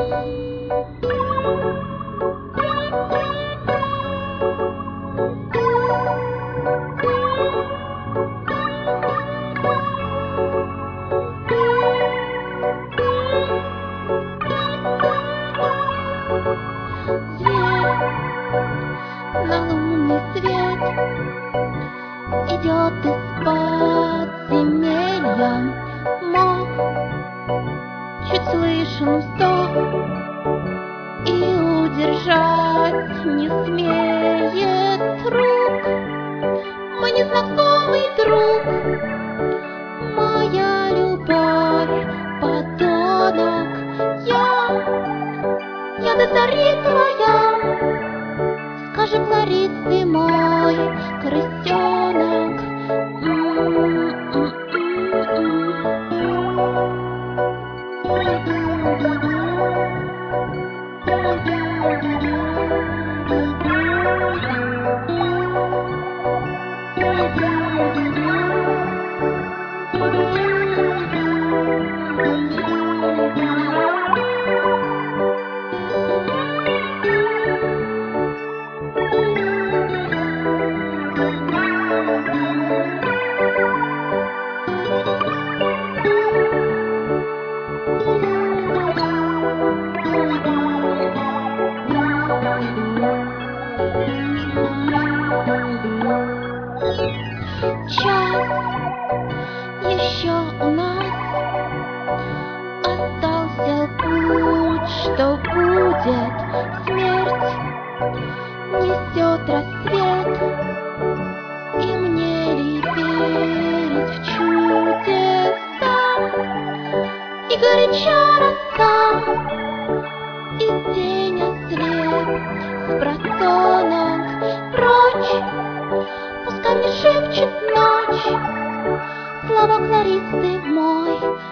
На лунный свет идет из подземелья мох. Чуть слышен вздох, и удержать не смеет рук. Мой незнакомый друг, моя любовь, подонок. Я до зари твоя. Скажи, Кларис, ты мой крысенок. Час еще у нас остался путь, что будет смерть, несет рассвет, и мне ли верить в чудеса? И горяча роса, и день ослеп с просонок прочь. Пускай мне шепчет ночь слова, Кларис, ты мой